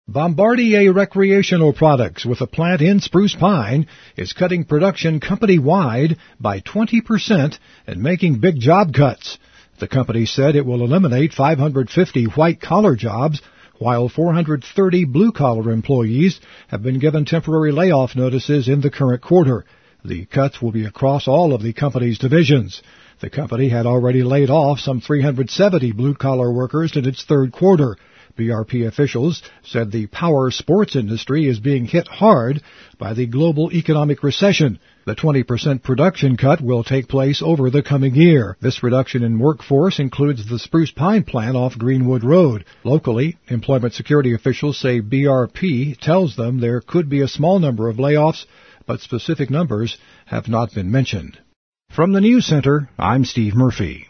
Bombardier Recreational Products, with a plant in Spruce Pine, is cutting production company-wide by 20% and making big job cuts. The company said it will eliminate 550 white-collar jobs, while 430 blue-collar employees have been given temporary layoff notices in the current quarter. The cuts will be across all of the company's divisions. The company had already laid off some 370 blue-collar workers in its third quarter. BRP officials said the power sports industry is being hit hard by the global economic recession. The 20% production cut will take place over the coming year. This reduction in workforce includes the Spruce Pine plant off Greenwood Road. Locally, employment security officials say BRP tells them there could be a small number of layoffs, but specific numbers have not been mentioned. From the News Center, I'm Steve Murphy.